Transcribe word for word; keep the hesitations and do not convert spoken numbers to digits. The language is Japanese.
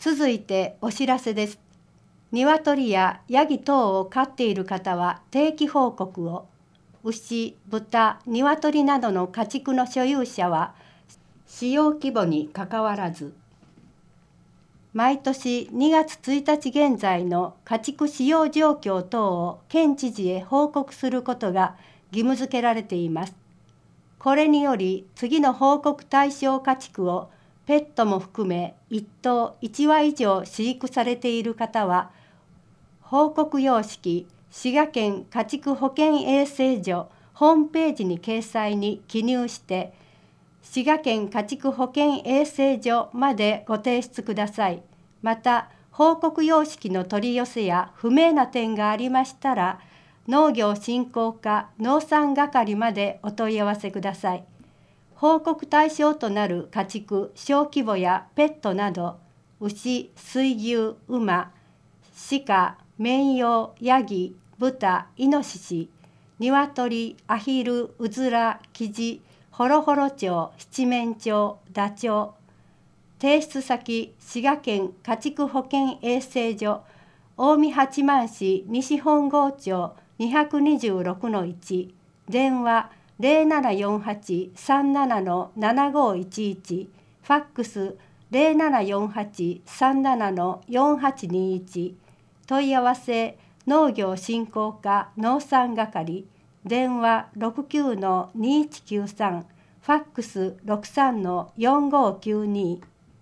続いてお知らせです。鶏やヤギ等を飼っている方は定期報告を、牛、豚、鶏などの家畜の所有者は使用規模にかかわらず、毎年にがつついたち現在の家畜使用状況等を県知事へ報告することが義務付けられています。これにより次の報告対象家畜をペットも含めいっとういちわ以上飼育されている方は、報告様式滋賀県家畜保健衛生所ホームページに掲載に記入して、滋賀県家畜保健衛生所までご提出ください。また、報告様式の取り寄せや不明な点がありましたら、農業振興課農産係までお問い合わせください。報告対象となる家畜、小規模やペットなど、牛、水牛、馬、鹿、綿羊、ヤギ、豚、イノシシ、鶏、アヒル、うずら、キジ、ホロホロ鳥、七面鳥、ダチョウ。提出先、滋賀県家畜保健衛生所、近江八幡市西本郷町にひゃくにじゅうろくのいち、電話ゼロななよんはち さんなな ななごいちいち、ファックスゼロななよんはち さんなな よんはちにいち、問い合わせ農業振興課農産係、電話 ろくきゅうのにいちきゅうさん、ファックス ろくさんのよんごきゅうに。